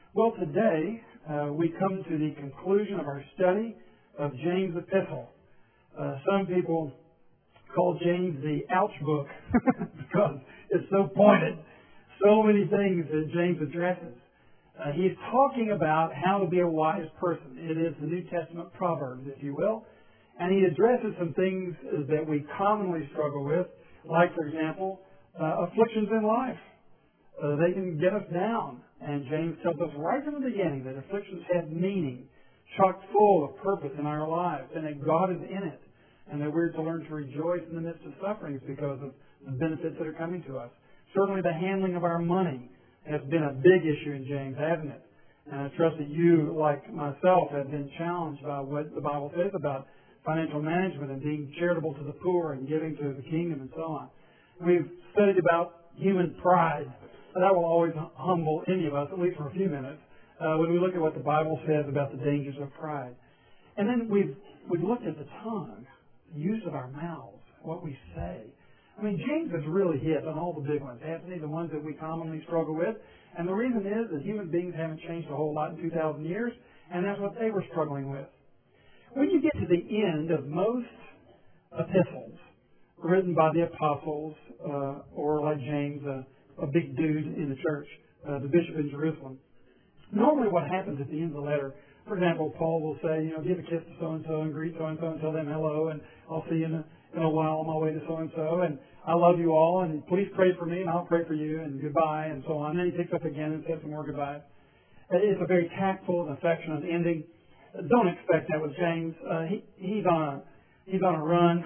Well, today we come to the conclusion of our study of James' epistle. Some people call James the ouch book because it's so pointed. So many things that James addresses. He's talking about how to be a wise person. It is the New Testament Proverbs, if you will. And he addresses some things that we commonly struggle with, like, for example, afflictions in life. They can get us down. And James tells us right from the beginning that afflictions have meaning, chock full of purpose in our lives, and that God is in it, and that we're to learn to rejoice in the midst of sufferings because of the benefits that are coming to us. Certainly the handling of our money has been a big issue in James, hasn't it? And I trust that you, like myself, have been challenged by what the Bible says about financial management and being charitable to the poor and giving to the kingdom and so on. We've studied about human pride. That will always humble any of us, at least for a few minutes, when we look at what the Bible says about the dangers of pride. And then we've looked at the tongue, the use of our mouths, what we say. I mean, James has really hit on all the big ones, hasn't he? The ones that we commonly struggle with. And the reason is that human beings haven't changed a whole lot in 2,000 years, and that's what they were struggling with. When you get to the end of most epistles written by the apostles, or like James, a big dude in the church, the bishop in Jerusalem, normally what happens at the end of the letter, for example, Paul will say, give a kiss to so-and-so and greet so-and-so and tell them hello, and I'll see you in a while on my way to so-and-so, and I love you all, and please pray for me, and I'll pray for you, and goodbye, and so on. And then he picks up again and says some more goodbyes. It's a very tactful and affectionate ending. Don't expect that with James. He's on a run.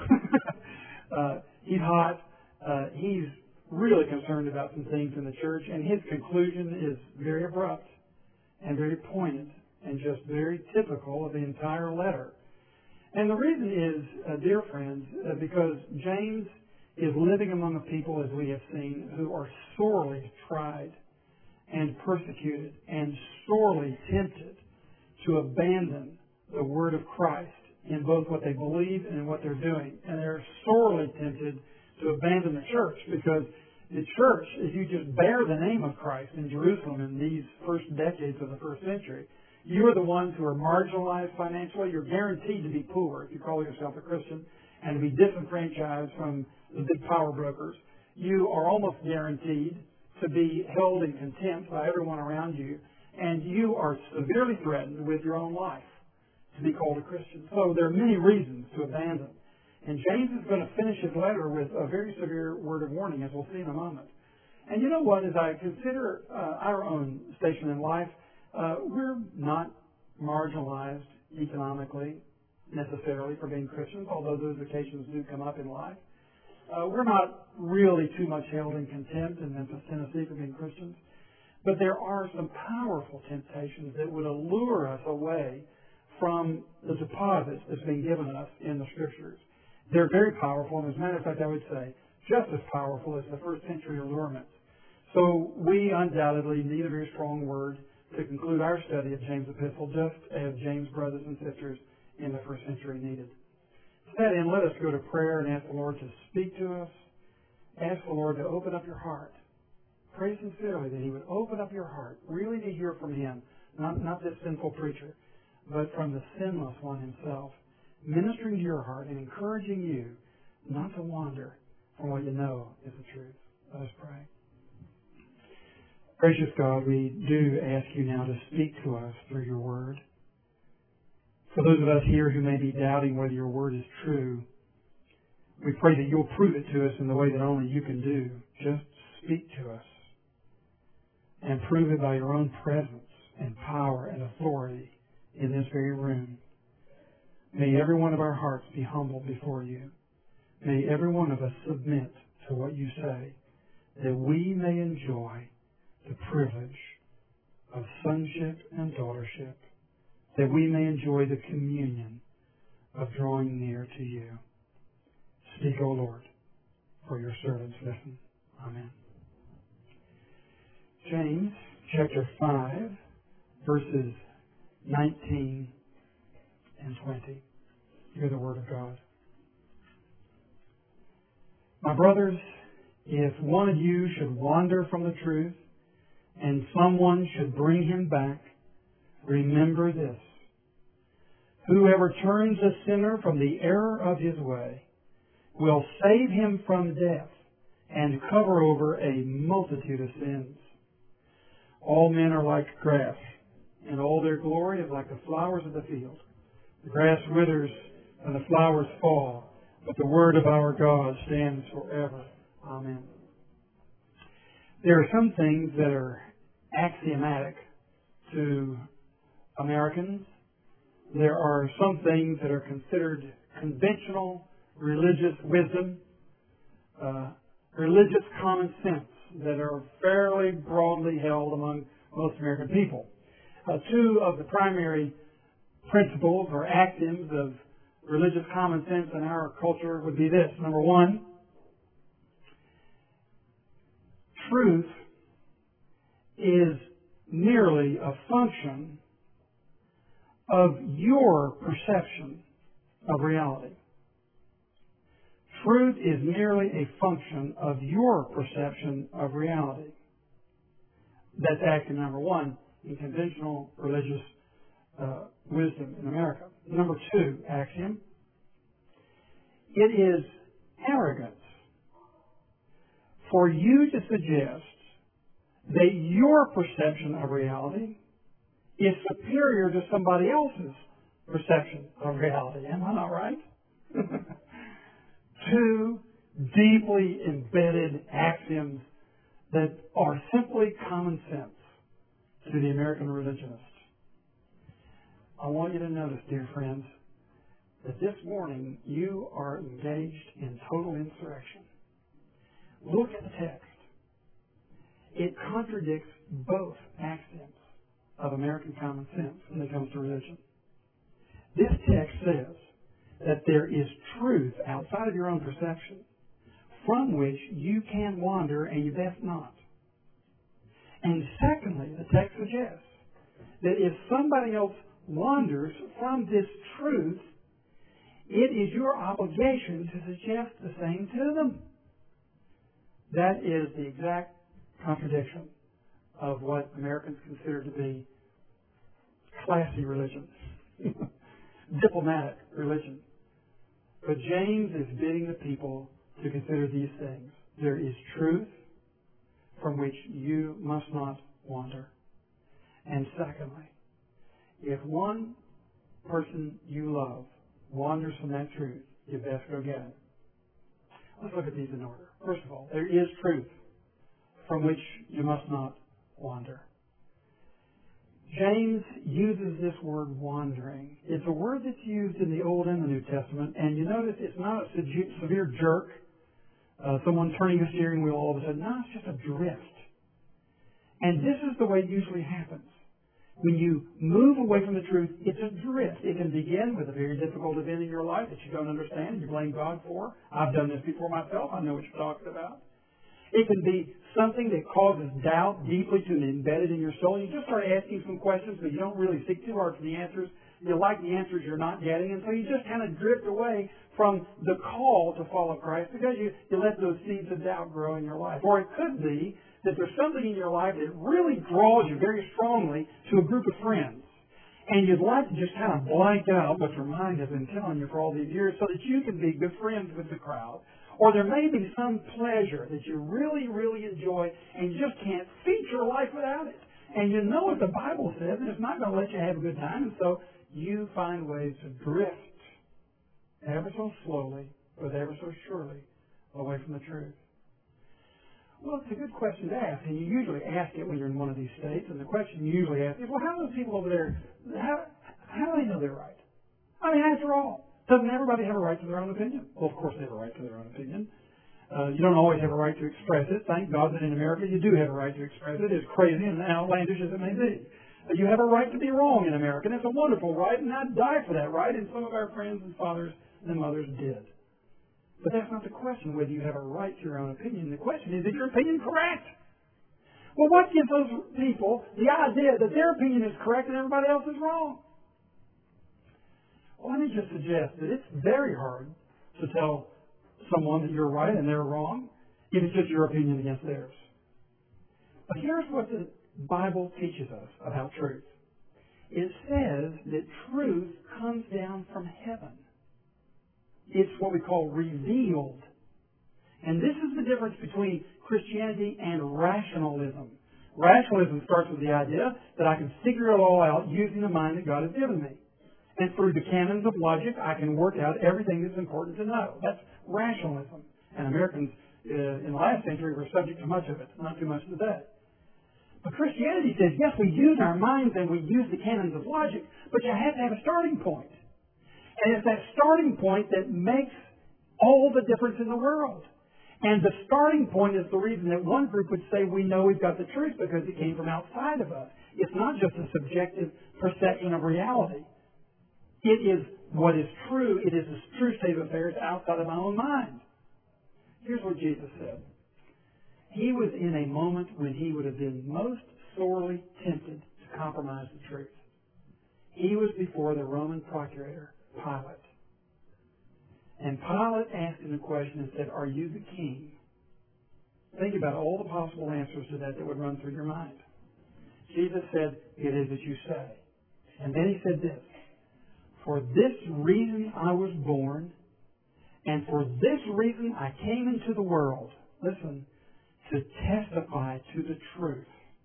He's hot. He's really concerned about some things in the church, and his conclusion is very abrupt and very pointed and just very typical of the entire letter. And the reason is, dear friends, because James is living among a people, as we have seen, who are sorely tried and persecuted and sorely tempted to abandon the word of Christ in both what they believe and in what they're doing. And they're sorely tempted to abandon the church, because the church, if you just bear the name of Christ in Jerusalem in these first decades of the first century, you are the ones who are marginalized financially. You're guaranteed to be poor if you call yourself a Christian, and to be disenfranchised from the big power brokers. You are almost guaranteed to be held in contempt by everyone around you, and you are severely threatened with your own life to be called a Christian. So there are many reasons to abandon. And James is going to finish his letter with a very severe word of warning, as we'll see in a moment. And you know what? As I consider our own station in life, we're not marginalized economically necessarily for being Christians, although those occasions do come up in life. We're not really too much held in contempt in Memphis, Tennessee for being Christians. But there are some powerful temptations that would allure us away from the deposits that's been given us in the Scriptures. They're very powerful, and as a matter of fact, I would say just as powerful as the first century allurements. So we undoubtedly need a very strong word to conclude our study of James' epistle, just as James' brothers and sisters in the first century needed. To that end, let us go to prayer and ask the Lord to speak to us. Ask the Lord to open up your heart. Pray sincerely that He would open up your heart, really to hear from Him, not this sinful preacher, but from the sinless one Himself, ministering to your heart and encouraging you not to wander from what you know is the truth. Let us pray. Gracious God, we do ask you now to speak to us through your word. For those of us here who may be doubting whether your word is true, we pray that you'll prove it to us in the way that only you can do. Just speak to us and prove it by your own presence and power and authority in this very room. May every one of our hearts be humbled before you. May every one of us submit to what you say, that we may enjoy the privilege of sonship and daughtership, that we may enjoy the communion of drawing near to you. Speak, O Lord, for your servants listen. Amen. James chapter 5, verses 19 and 20. Hear the word of God. My brothers, if one of you should wander from the truth and someone should bring him back, remember this: whoever turns a sinner from the error of his way will save him from death and cover over a multitude of sins. All men are like grass, and all their glory is like the flowers of the field. The grass withers and the flowers fall, but the word of our God stands forever. Amen. There are some things that are axiomatic to Americans. There are some things that are considered conventional religious wisdom, religious common sense, that are fairly broadly held among most American people. Two of the primary principles or axioms of religious common sense in our culture would be this. Number one, truth is merely a function of your perception of reality. Truth is merely a function of your perception of reality. That's axiom number one in conventional religious wisdom in America. Number two axiom: it is arrogance for you to suggest that your perception of reality is superior to somebody else's perception of reality. Am I not right? Two deeply embedded axioms that are simply common sense to the American religionist. I want you to notice, dear friends, that this morning you are engaged in total insurrection. Look at the text. It contradicts both axioms of American common sense when it comes to religion. This text says that there is truth outside of your own perception from which you can wander, and you best not. And secondly, the text suggests that if somebody else wanders from this truth, it is your obligation to suggest the same to them. That is the exact contradiction of what Americans consider to be classy religion, diplomatic religion. But James is bidding the people to consider these things. There is truth from which you must not wander. And secondly, if one person you love wanders from that truth, you best go get him. Let's look at these in order. First of all, there is truth from which you must not wander. James uses this word wandering. It's a word that's used in the Old and the New Testament, and you notice it's not a severe jerk, someone turning a steering wheel all of a sudden. No, it's just a drift. And this is the way it usually happens. When you move away from the truth, it's a drift. It can begin with a very difficult event in your life that you don't understand and you blame God for. I've done this before myself. I know what you're talking about. It can be something that causes doubt deeply to embedded in your soul. You just start asking some questions, but you don't really seek too hard for the answers. You like the answers you're not getting, and so you just kind of drift away from the call to follow Christ because you let those seeds of doubt grow in your life. Or it could be that there's something in your life that really draws you very strongly to a group of friends. And you'd like to just kind of blank out what your mind has been telling you for all these years so that you can be good friends with the crowd. Or there may be some pleasure that you really, really enjoy and you just can't feed your life without it. And you know what the Bible says, and it's not going to let you have a good time, and so you find ways to drift ever so slowly, but ever so surely away from the truth. Well, it's a good question to ask, and you usually ask it when you're in one of these states, and the question you usually ask is, well, how do those people over there, how do they know they're right? I mean, after all, doesn't everybody have a right to their own opinion? Well, of course they have a right to their own opinion. You don't always have a right to express it. Thank God that in America you do have a right to express it, as crazy and outlandish as it may be. You have a right to be wrong in America, and it's a wonderful right, and I'd die for that right, and some of our friends and fathers and mothers did. But that's not the question, whether you have a right to your own opinion. The question is your opinion correct? Well, what gives those people the idea that their opinion is correct and everybody else is wrong? Well, let me just suggest that it's very hard to tell someone that you're right and they're wrong if it's just your opinion against theirs. But here's what the Bible teaches us about truth? It says that truth comes down from heaven. It's what we call revealed. And this is the difference between Christianity and rationalism. Rationalism starts with the idea that I can figure it all out using the mind that God has given me. And through the canons of logic, I can work out everything that's important to know. That's rationalism. And Americans in the last century were subject to much of it, not too much today. But Christianity says, yes, we use our minds and we use the canons of logic, but you have to have a starting point. And it's that starting point that makes all the difference in the world. And the starting point is the reason that one group would say we know we've got the truth because it came from outside of us. It's not just a subjective perception of reality. It is what is true. It is the true state of affairs outside of my own mind. Here's what Jesus said. He was in a moment when he would have been most sorely tempted to compromise the truth. He was before the Roman procurator, Pilate. And Pilate asked him a question and said, "Are you the king?" Think about all the possible answers to that would run through your mind. Jesus said, "It is as you say." And then he said this, "For this reason I was born, and for this reason I came into the world." Listen, to testify to the truth.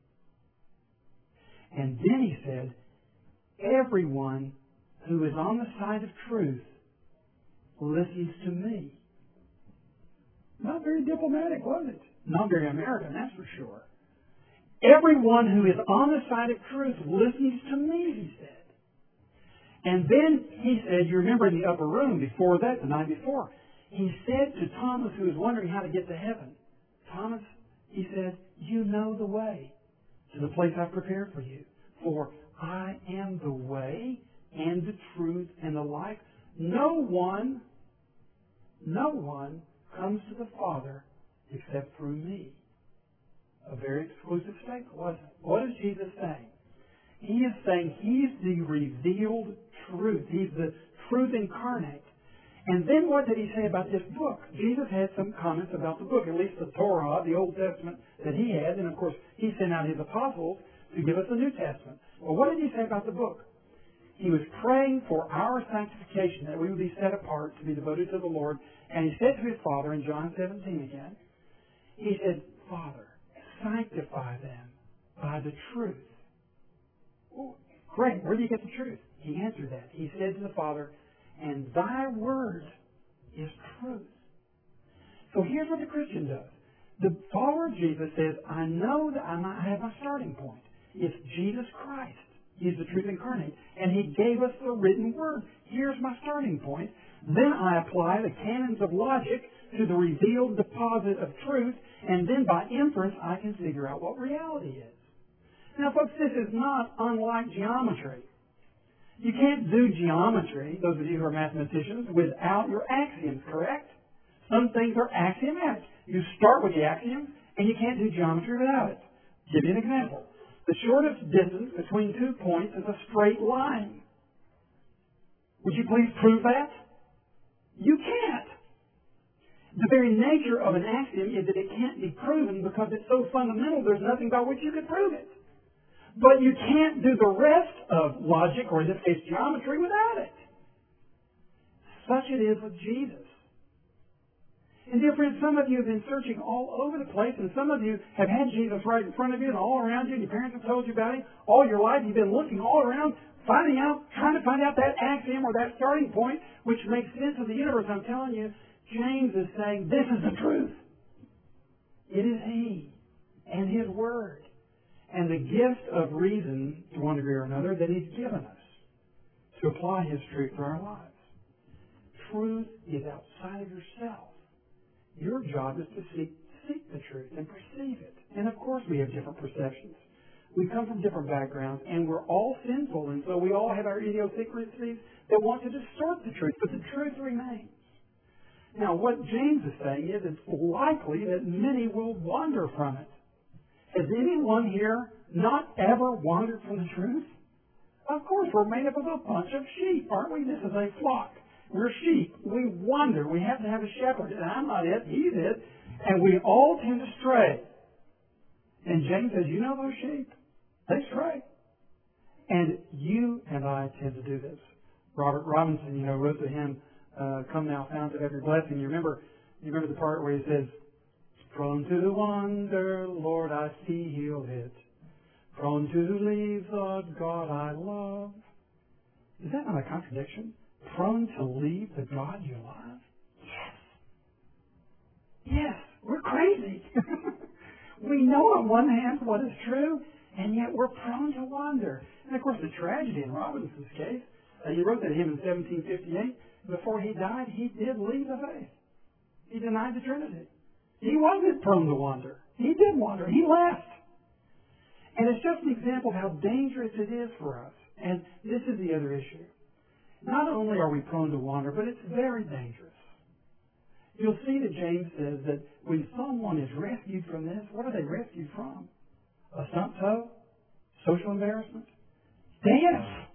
And then he said, "Everyone who is on the side of truth listens to me." Not very diplomatic, was it? Not very American, that's for sure. Everyone who is on the side of truth listens to me, he said. And then he said, you remember in the upper room before that, the night before, he said to Thomas, who was wondering how to get to heaven, "Thomas," he said, "you know the way to the place I've prepared for you. For I am the way and the truth and the life. No one comes to the Father except through me." A very exclusive statement, wasn't it? What is Jesus saying? He is saying He's the revealed truth. He's the truth incarnate. And then what did He say about this book? Jesus had some comments about the book, at least the Torah, the Old Testament that He had. And of course, He sent out His apostles to give us the New Testament. Well, what did He say about the book? He was praying for our sanctification, that we would be set apart to be devoted to the Lord. And He said to His Father in John 17 again, He said, "Father, sanctify them by the truth." Oh, great. Where do you get the truth? He answered that. He said to the Father, "And thy word is truth." So here's what the Christian does. The follower of Jesus says, I know that I have my starting point. It's Jesus Christ. He's the truth incarnate. And He gave us the written word. Here's my starting point. Then I apply the canons of logic to the revealed deposit of truth, and then by inference I can figure out what reality is. Now, folks, this is not unlike geometry. You can't do geometry, those of you who are mathematicians, without your axioms, correct? Some things are axiomatic. You start with the axioms, and you can't do geometry without it. Give you an example. The shortest distance between 2 points is a straight line. Would you please prove that? You can't. The very nature of an axiom is that it can't be proven because it's so fundamental there's nothing by which you could prove it. But you can't do the rest of logic, or in this case geometry, without it. Such it is with Jesus. And dear friends, some of you have been searching all over the place, and some of you have had Jesus right in front of you and all around you, and your parents have told you about Him. All your life you've been looking all around, trying to find out that axiom or that starting point which makes sense of the universe. I'm telling you, James is saying this is the truth. It is He and His Word and the gift of reason, to one degree or another, that He's given us to apply His truth to our lives. Truth is outside of yourself. Your job is to seek the truth and perceive it. And of course we have different perceptions. We come from different backgrounds, and we're all sinful, and so we all have our idiosyncrasies that want to distort the truth, but the truth remains. Now, what James is saying is it's likely that many will wander from it. Has anyone here not ever wandered from the truth? Of course, we're made up of a bunch of sheep, aren't we? This is a flock. We're sheep. We wander. We have to have a shepherd. And I'm not it. He's it. And we all tend to stray. And James says, you know those sheep? They stray. And you and I tend to do this. Robert Robinson, wrote the hymn, Come Thou Fount of Every Blessing. You remember the part where he says, prone to wander, Lord, I see He'll hit. Prone to leave the God I love. Is that not a contradiction? Prone to leave the God you love? Yes, we're crazy. We know on one hand what is true, and yet we're prone to wander. And of course, the tragedy in Robinson's case, he wrote that hymn in 1758. Before he died, he did leave the faith. He denied the Trinity. He wasn't prone to wander. He did wander. He left. And it's just an example of how dangerous it is for us. And this is the other issue. Not only are we prone to wander, but it's very dangerous. You'll see that James says that when someone is rescued from this, what are they rescued from? A stump toe? Social embarrassment? Death!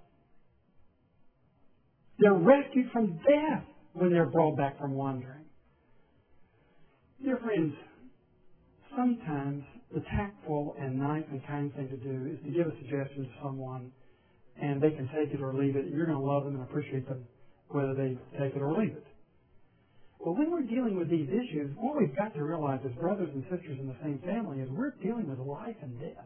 They're rescued from death when they're brought back from wandering. Dear friends, sometimes the tactful and nice and kind thing to do is to give a suggestion to someone, and they can take it or leave it. You're going to love them and appreciate them whether they take it or leave it. Well, when we're dealing with these issues, what we've got to realize as brothers and sisters in the same family is we're dealing with life and death.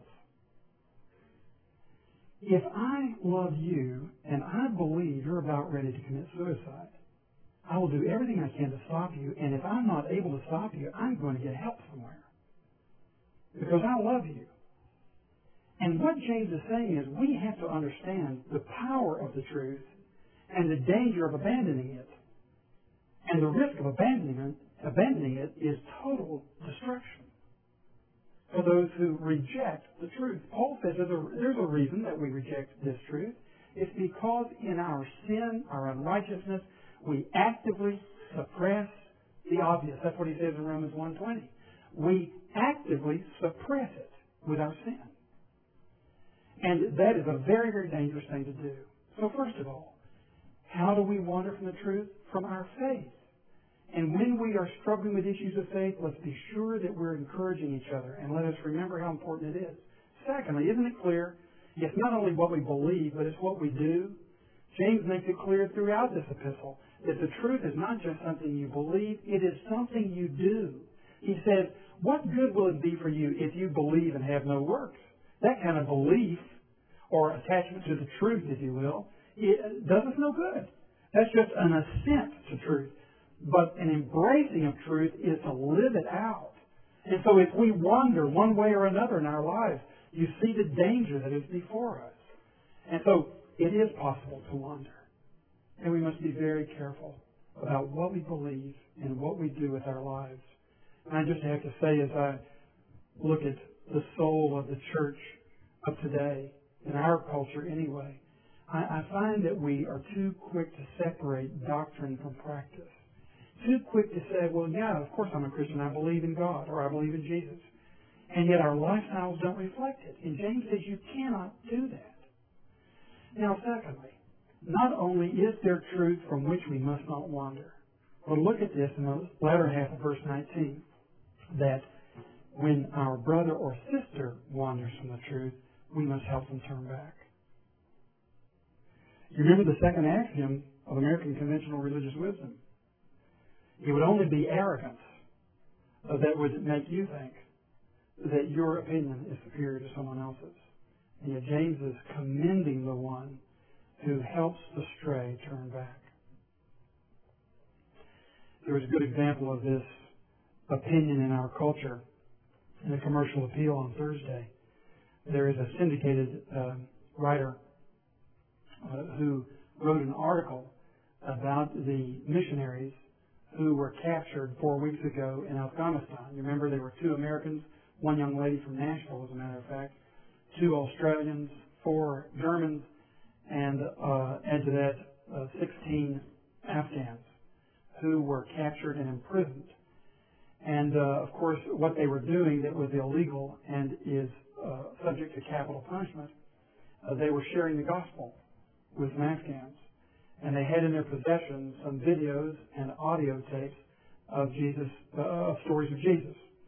If I love you and I believe you're about ready to commit suicide, I will do everything I can to stop you, and if I'm not able to stop you, I'm going to get help somewhere. Because I love you. And what James is saying is we have to understand the power of the truth and the danger of abandoning it. And the risk of abandoning it is total destruction for those who reject the truth. Paul says there's a reason that we reject this truth. It's because in our sin, our unrighteousness, we actively suppress the obvious. That's what he says in Romans 1:20. We actively suppress it with our sin. And that is a very, very dangerous thing to do. So first of all, how do we wander from the truth? From our faith. And when we are struggling with issues of faith, let's be sure that we're encouraging each other, and let us remember how important it is. Secondly, isn't it clear? It's not only what we believe, but it's what we do. James makes it clear throughout this epistle that the truth is not just something you believe, it is something you do. He says, what good will it be for you if you believe and have no works? That kind of belief, or attachment to the truth, if you will, it does us no good. That's just an assent to truth. But an embracing of truth is to live it out. And so if we wander one way or another in our lives, you see the danger that is before us. And so it is possible to wander. And we must be very careful about what we believe and what we do with our lives. And I just have to say, as I look at the soul of the church of today, in our culture anyway, I find that we are too quick to separate doctrine from practice. Too quick to say, well, yeah, of course I'm a Christian. I believe in God, or I believe in Jesus. And yet our lifestyles don't reflect it. And James says you cannot do that. Now, secondly, not only is there truth from which we must not wander, but look at this in the latter half of verse 19, that when our brother or sister wanders from the truth, we must help them turn back. You remember the second axiom of American conventional religious wisdom. It would only be arrogance that would make you think that your opinion is superior to someone else's. And yet James is commending the one who helps the stray turn back. There was a good example of this opinion in our culture in a commercial appeal on Thursday. There is a syndicated writer who wrote an article about the missionaries who were captured 4 weeks ago in Afghanistan. You remember there were 2 Americans, 1 young lady from Nashville, as a matter of fact, 2 Australians, 4 Germans, and add to that 16 Afghans who were captured and imprisoned. And of course, what they were doing that was illegal and is subject to capital punishment, they were sharing the gospel with some Afghans. And they had in their possession some videos and audio tapes of Jesus, of stories of Jesus.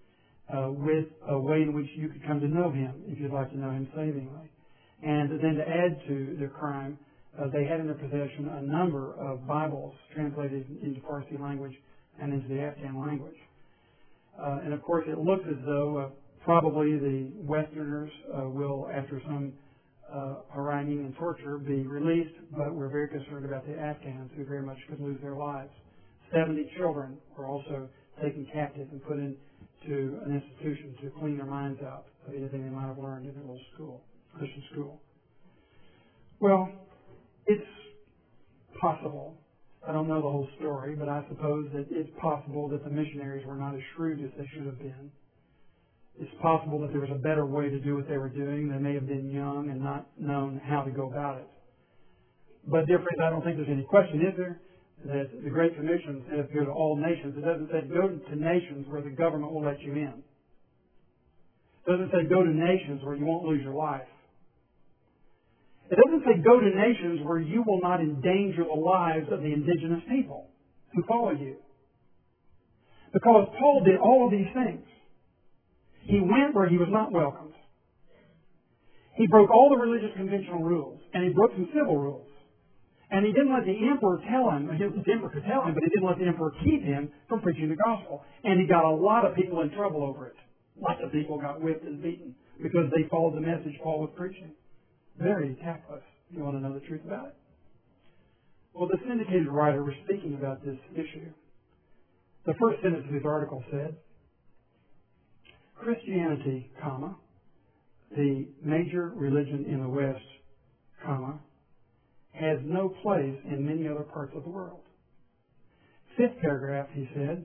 with a way in which you could come to know Him if you'd like to know Him savingly. And then to add to their crime, they had in their possession a number of Bibles translated into Farsi language and into the Afghan language. And of course, it looks as though probably the Westerners will, after some haranguing and torture, be released, but we're very concerned about the Afghans who very much could lose their lives. 70 children were also taken captive and put into an institution to clean their minds out of anything they might have learned in their little school, Christian school. Well, it's possible. I don't know the whole story, but I suppose that it's possible that the missionaries were not as shrewd as they should have been. It's possible that there was a better way to do what they were doing. They may have been young and not known how to go about it. But, dear friends, I don't think there's any question, is there, that the Great Commission says go to all nations. It doesn't say go to nations where the government will let you in. It doesn't say go to nations where you won't lose your life. It doesn't say go to nations where you will not endanger the lives of the indigenous people who follow you. Because Paul did all of these things. He went where he was not welcomed. He broke all the religious conventional rules, and he broke some civil rules. And he didn't let the emperor tell him, the emperor could tell him, but he didn't let the emperor keep him from preaching the gospel. And he got a lot of people in trouble over it. Lots of people got whipped and beaten because they followed the message Paul was preaching. Very tactless, if you want to know the truth about it. Well, the syndicated writer was speaking about this issue. The first sentence of his article said, Christianity, comma, the major religion in the West, comma, has no place in many other parts of the world. Fifth paragraph, he said,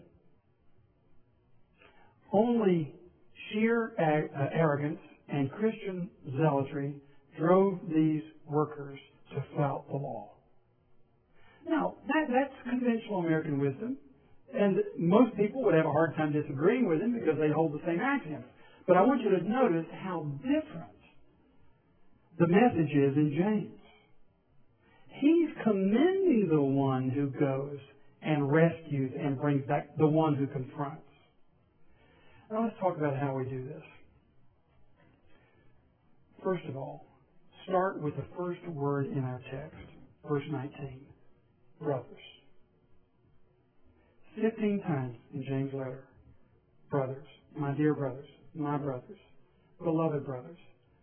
only sheer arrogance and Christian zealotry drove these workers to flout the law. Now, that's conventional American wisdom, and most people would have a hard time disagreeing with him because they hold the same axioms. But I want you to notice how different the message is in James. He's commending the one who goes and rescues and brings back the one who confronts. Now let's talk about how we do this. First of all, start with the first word in our text, verse 19, brothers. 15 times in James' letter, brothers, my dear brothers, my brothers, beloved brothers.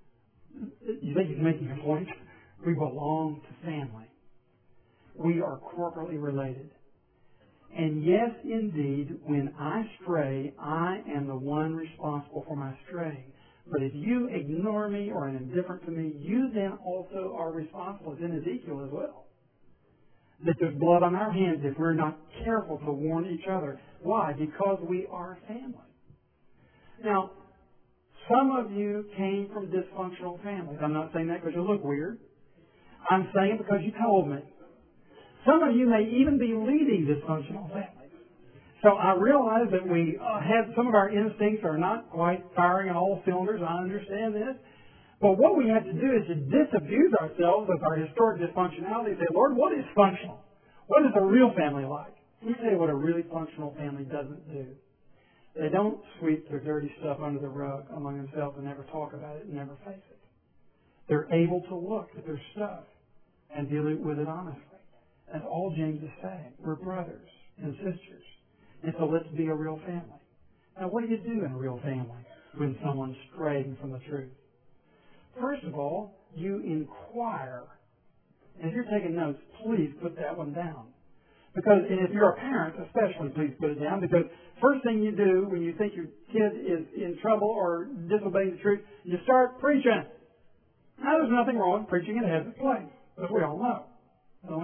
You think he's making a point? We belong to family. We are corporately related. And yes, indeed, when I stray, I am the one responsible for my straying. But if you ignore me or are indifferent to me, you then also are responsible. It's in Ezekiel as well. That there's blood on our hands if we're not careful to warn each other. Why? Because we are family. Now, some of you came from dysfunctional families. I'm not saying that because you look weird. I'm saying it because you told me. Some of you may even be leading dysfunctional families. So I realize that we have some of our instincts are not quite firing on all cylinders. I understand this. But what we have to do is to disabuse ourselves of our historic dysfunctionality and say, Lord, what is functional? What is a real family like? Let me tell you what a really functional family doesn't do. They don't sweep their dirty stuff under the rug among themselves and never talk about it and never face it. They're able to look at their stuff and deal with it honestly. That's all James is saying. We're brothers and sisters. And so let's be a real family. Now, what do you do in a real family when someone's straying from the truth? First of all, you inquire. And if you're taking notes, please put that one down. Because if you're a parent, especially, please put it down. Because first thing you do when you think your kid is in trouble or disobeying the truth, you start preaching. Now, there's nothing wrong with preaching. It has its place. But we all know, don't we?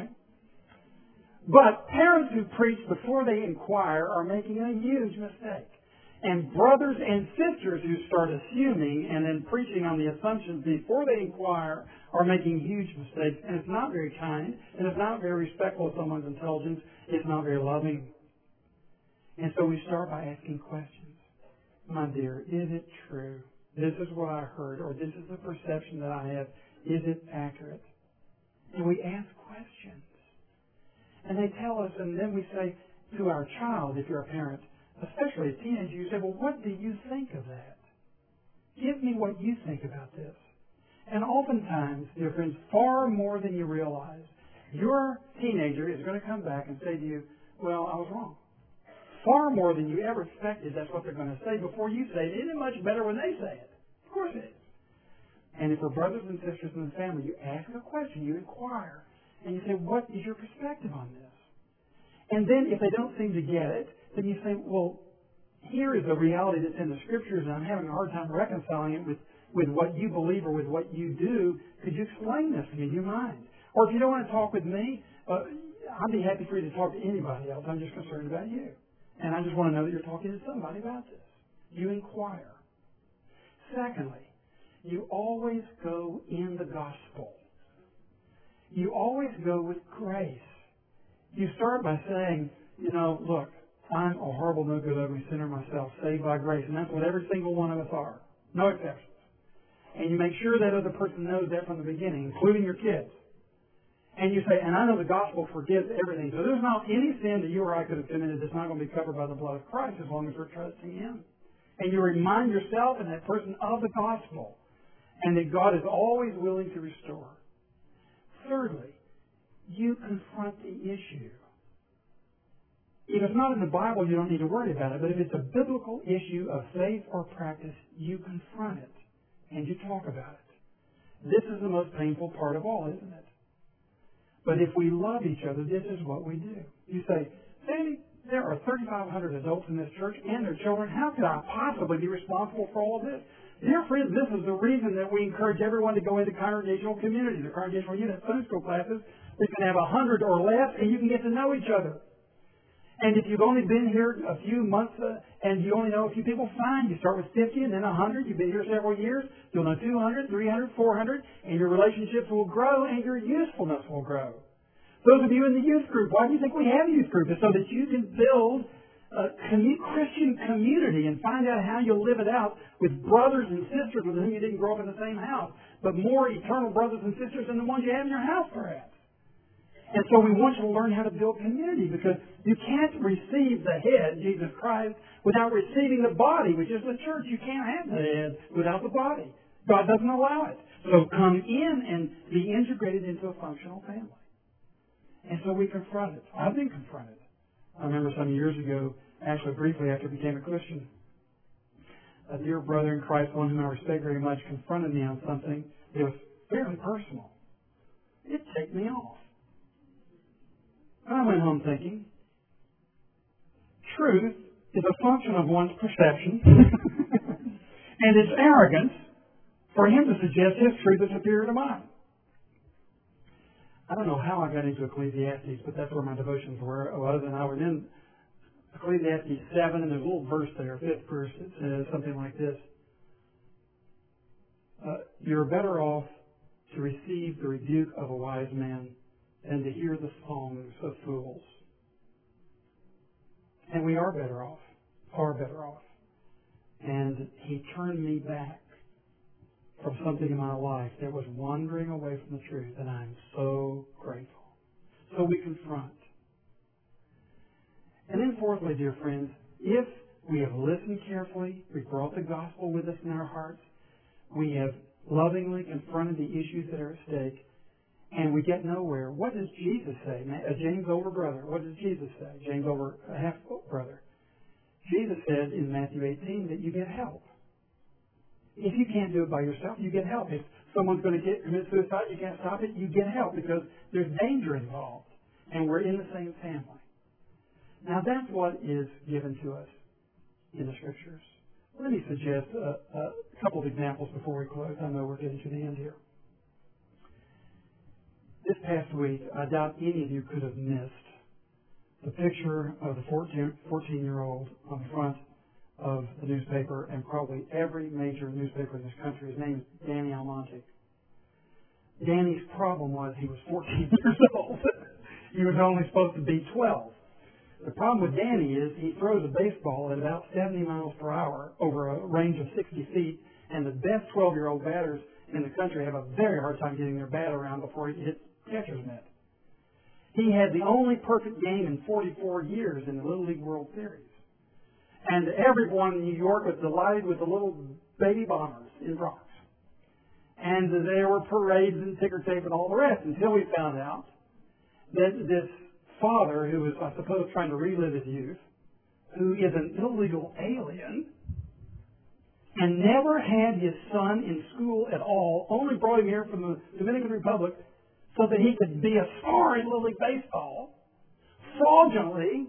But parents who preach before they inquire are making a huge mistake. And brothers and sisters who start assuming and then preaching on the assumptions before they inquire are making huge mistakes. And it's not very kind. And it's not very respectful of someone's intelligence. It's not very loving. And so we start by asking questions. My dear, is it true? This is what I heard. Or this is the perception that I have. Is it accurate? And we ask questions. And they tell us, and then we say to our child, if you're a parent, especially as teenagers, you say, well, what do you think of that? Give me what you think about this. And oftentimes, dear friends, far more than you realize, your teenager is going to come back and say to you, well, I was wrong. Far more than you ever expected, that's what they're going to say before you say it. Isn't it much better when they say it? Of course it is. And if we're brothers and sisters in the family, you ask a question, you inquire, and you say, what is your perspective on this? And then if they don't seem to get it, then you say, well, here is the reality that's in the Scriptures, and I'm having a hard time reconciling it with what you believe or with what you do. Could you explain this to me? Do you mind? Or if you don't want to talk with me, I'd be happy for you to talk to anybody else. I'm just concerned about you. And I just want to know that you're talking to somebody about this. You inquire. Secondly, you always go in the gospel. You always go with grace. You start by saying, look, I'm a horrible, no good, ugly sinner myself, saved by grace. And that's what every single one of us are. No exceptions. And you make sure that other person knows that from the beginning, including your kids. And you say, and I know the gospel forgives everything. So there's not any sin that you or I could have committed that's not going to be covered by the blood of Christ as long as we're trusting Him. And you remind yourself and that person of the gospel and that God is always willing to restore. Thirdly, you confront the issue. If it's not in the Bible, you don't need to worry about it. But if it's a biblical issue of faith or practice, you confront it and you talk about it. This is the most painful part of all, isn't it? But if we love each other, this is what we do. You say, Sandy, there are 3,500 adults in this church and their children. How could I possibly be responsible for all of this? Dear friends, this is the reason that we encourage everyone to go into congregational communities or congregational unit Sunday school classes. We can have 100 or less, and you can get to know each other. And if you've only been here a few months and you only know a few people, fine. You start with 50 and then 100. You've been here several years. You'll know 200, 300, 400, and your relationships will grow and your usefulness will grow. Those of you in the youth group, why do you think we have a youth group? It's so that you can build a Christian community and find out how you'll live it out with brothers and sisters with whom you didn't grow up in the same house, but more eternal brothers and sisters than the ones you have in your house, perhaps. And so we want you to learn how to build community because you can't receive the head, Jesus Christ, without receiving the body, which is the church. You can't have the head without the body. God doesn't allow it. So come in and be integrated into a functional family. And so we confront it. I've been confronted. I remember some years ago, actually briefly after I became a Christian, a dear brother in Christ, one whom I respect very much, confronted me on something that was fairly personal. It ticked me off. I went home thinking, truth is a function of one's perception, and it's arrogance for him to suggest his truth is superior to mine. I don't know how I got into Ecclesiastes, but that's where my devotions was, and I was in Ecclesiastes 7, and there's a little verse there, 5th verse, it says something like this. You're better off to receive the rebuke of a wise man than to hear the songs of fools. And we are better off, far better off. And He turned me back from something in my life that was wandering away from the truth, and I'm so grateful. So we confront. And then fourthly, dear friends, if we have listened carefully, we've brought the gospel with us in our hearts, we have lovingly confronted the issues that are at stake, and we get nowhere, what does Jesus say? James' older brother, what does Jesus say? James' older half-brother. Jesus said in Matthew 18 that you get help. If you can't do it by yourself, you get help. If someone's going to commit suicide, you can't stop it, you get help because there's danger involved. And we're in the same family. Now that's what is given to us in the Scriptures. Let me suggest a couple of examples before we close. I know we're getting to the end here. This past week, I doubt any of you could have missed the picture of the 14-year-old on the front of the newspaper, and probably every major newspaper in this country. His name is Danny Almonte. Danny's problem was he was 14 years old. He was only supposed to be 12. The problem with Danny is he throws a baseball at about 70 miles per hour over a range of 60 feet, and the best 12-year-old batters in the country have a very hard time getting their bat around before he hits catcher's mitt. He had the only perfect game in 44 years in the Little League World Series. And everyone in New York was delighted with the little baby bombers in Bronx. And there were parades and ticker tape and all the rest until we found out that this father, who was, I suppose, trying to relive his youth, who is an illegal alien, and never had his son in school at all, only brought him here from the Dominican Republic so that he could be a star in Little League Baseball, fraudulently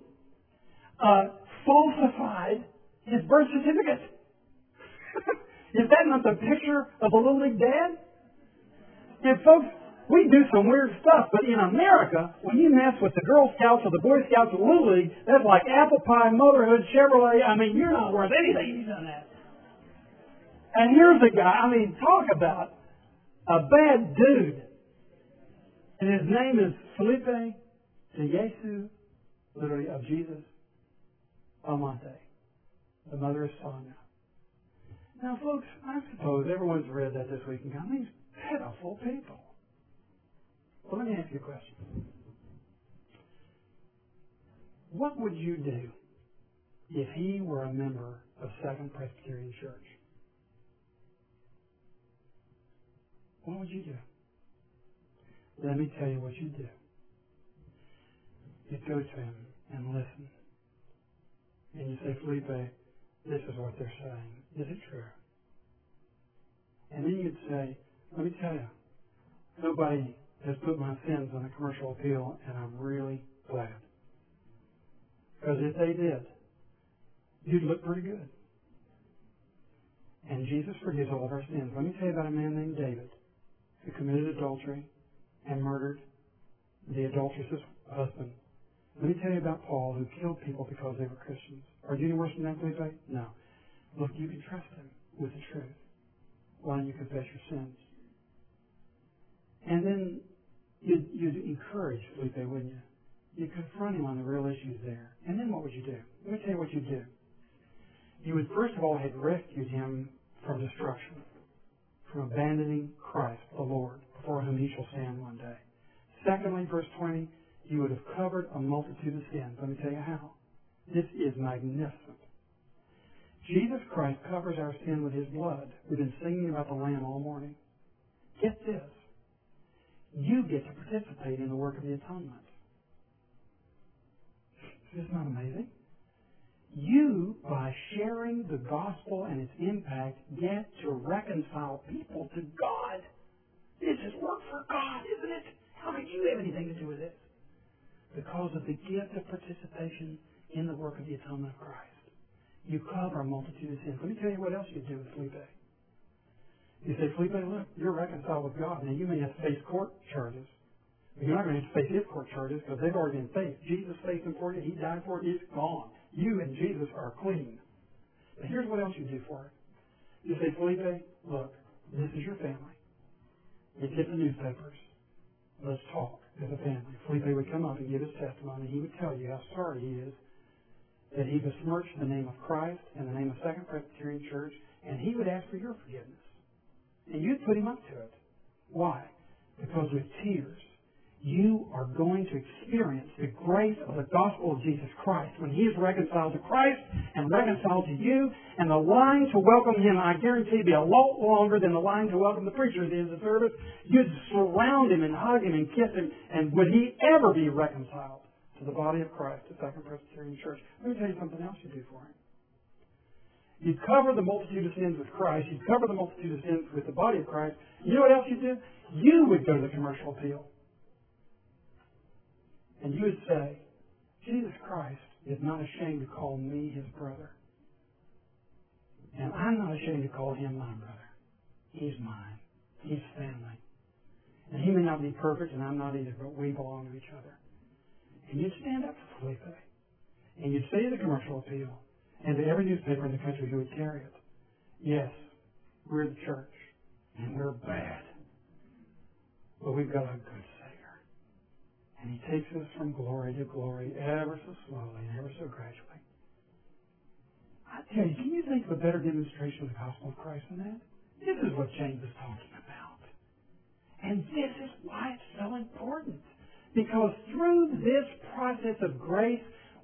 falsified his birth certificate. Is that not the picture of a Little League dad? And folks, we do some weird stuff, but in America, when you mess with the Girl Scouts or the Boy Scouts or Little League, that's like apple pie, motherhood, Chevrolet. I mean, you're not worth anything you've done that. And here's a guy, I mean, talk about a bad dude. And his name is Felipe de Jesus, literally of Jesus Almonte. The mother is Sonia. Now, folks, I suppose everyone's read that this week and gone, these pitiful people. Well, let me ask you a question. What would you do if he were a member of Second Presbyterian Church? What would you do? Let me tell you what you'd do. You'd go to him and listen. And you say, Felipe, this is what they're saying. Is it true? And then you'd say, let me tell you, nobody has put my sins on a commercial appeal, and I'm really glad. Because if they did, you'd look pretty good. And Jesus forgives all of our sins. Let me tell you about a man named David who committed adultery and murdered the adulteress's husband. Let me tell you about Paul, who killed people because they were Christians. Are you any worse than that, Felipe? No. Look, you can trust him with the truth. Why don't you confess your sins? And then you'd encourage Felipe, wouldn't you? You'd confront him on the real issues there. And then what would you do? Let me tell you what you'd do. You would first of all have rescued him from destruction, from abandoning Christ, the Lord, before whom he shall stand one day. Secondly, verse 20, you would have covered a multitude of sins. Let me tell you how. This is magnificent. Jesus Christ covers our sin with his blood. We've been singing about the Lamb all morning. Get this. You get to participate in the work of the atonement. Is this not amazing? You, by sharing the gospel and its impact, get to reconcile people to God. This is work for God, isn't it? How could you have anything to do with this? Because of the gift of participation in the work of the atonement of Christ. You cover a multitude of sins. Let me tell you what else you do with Felipe. You say, Felipe, look, you're reconciled with God. Now, you may have to face court charges. But you're not going to have to face his court charges because they've already been faced. Jesus faced them for you. He died for it. It's gone. You and Jesus are clean. But here's what else you do for it. You say, Felipe, look, this is your family. It's in the newspapers. Let's talk as a family. Felipe would come up and give his testimony. He would tell you how sorry he is that he besmirched the name of Christ and the name of Second Presbyterian Church, and he would ask for your forgiveness. And you'd put him up to it. Why? Because with tears, you are going to experience the grace of the gospel of Jesus Christ when he is reconciled to Christ and reconciled to you, and the line to welcome him, I guarantee, be a lot longer than the line to welcome the preacher at the end of the service. You'd surround him and hug him and kiss him, and would he ever be reconciled to the body of Christ, the Second Presbyterian Church? Let me tell you something else you do for him. You'd cover the multitude of sins with Christ. You'd cover the multitude of sins with the body of Christ. You know what else you'd do? You would go to the commercial appeal. And you would say, Jesus Christ is not ashamed to call me his brother. And I'm not ashamed to call him my brother. He's mine. He's family. And he may not be perfect, and I'm not either, but we belong to each other. And you'd stand up for Felipe. And you'd say to the commercial appeal, and to every newspaper in the country who would carry it, yes, we're the church, and we're bad. But we've got a good Savior. And he takes us from glory to glory ever so slowly and ever so gradually. I tell you, can you think of a better demonstration of the gospel of Christ than that? This is what James is talking about. And this is why it's so important. Because through this process of grace,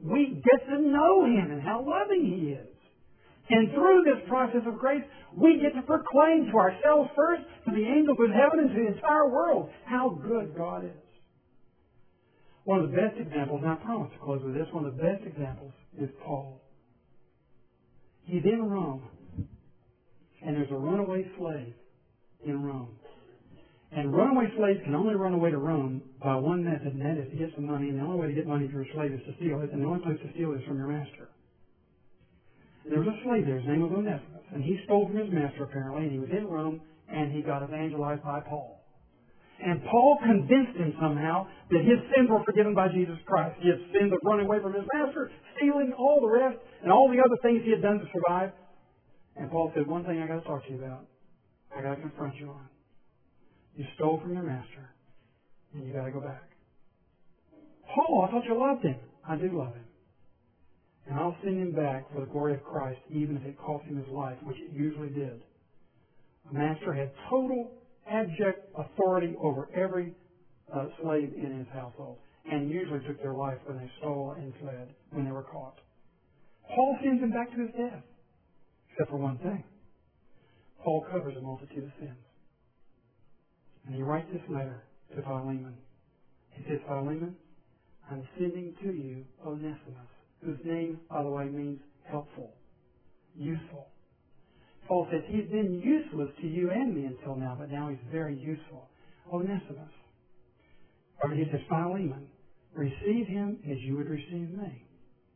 we get to know Him and how loving He is. And through this process of grace, we get to proclaim to ourselves first, to the angels in heaven, and to the entire world, how good God is. One of the best examples, and I promise to close with this, one of the best examples is Paul. He's in Rome, and there's a runaway slave in Rome. And runaway slaves can only run away to Rome by one method, and that is to get some money. And the only way to get money from your slave is to steal it, and the only place to steal it is from your master. There was a slave there, his name was Onesimus, and he stole from his master apparently, and he was in Rome, and he got evangelized by Paul. And Paul convinced him somehow that his sins were forgiven by Jesus Christ. He had sinned of running away from his master, stealing, all the rest, and all the other things he had done to survive. And Paul said, one thing I got to talk to you about. I got to confront you on. You stole from your master, and you got to go back. Paul, I thought you loved him. I do love him. And I'll send him back for the glory of Christ, even if it cost him his life, which it usually did. The master had total, abject authority over every slave in his household, and usually took their life when they stole and fled, when they were caught. Paul sends him back to his death, except for one thing. Paul covers a multitude of sins. And he writes this letter to Philemon. He says, Philemon, I'm sending to you Onesimus, whose name, by the way, means helpful, useful. Paul says he's been useless to you and me until now, but now he's very useful. Onesimus. Or he says, Philemon, receive him as you would receive me.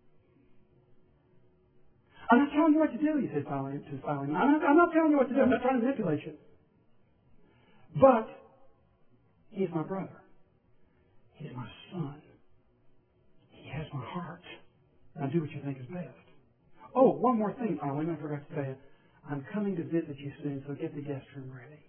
I'm not telling you what to do, he said to Philemon. I'm not telling you what to do. I'm not trying to manipulate you. But he's my brother. He's my son. He has my heart. Now do what you think is best. Oh, one more thing, Philemon, I forgot to tell you. I'm coming to visit you soon, so get the guest room ready.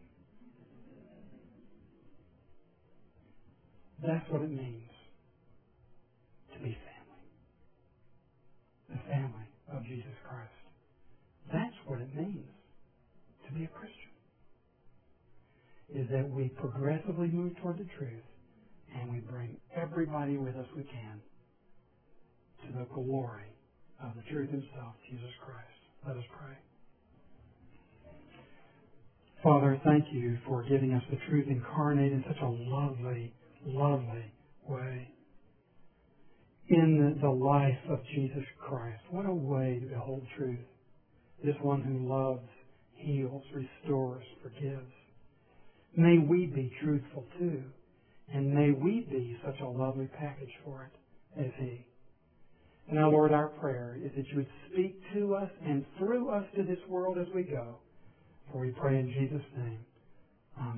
That's what it means to be family. The family of Jesus Christ. That's what it means to be a Christian. Is that we progressively move toward the truth and we bring everybody with us we can to the glory of the truth himself, Jesus Christ. Let us pray. Father, thank you for giving us the truth incarnate in such a lovely, lovely way. In the life of Jesus Christ. What a way to behold truth. This one who loves, heals, restores, forgives. May we be truthful too. And may we be such a lovely package for it as He. Now, Lord, our prayer is that you would speak to us and through us to this world as we go. For we pray in Jesus' name.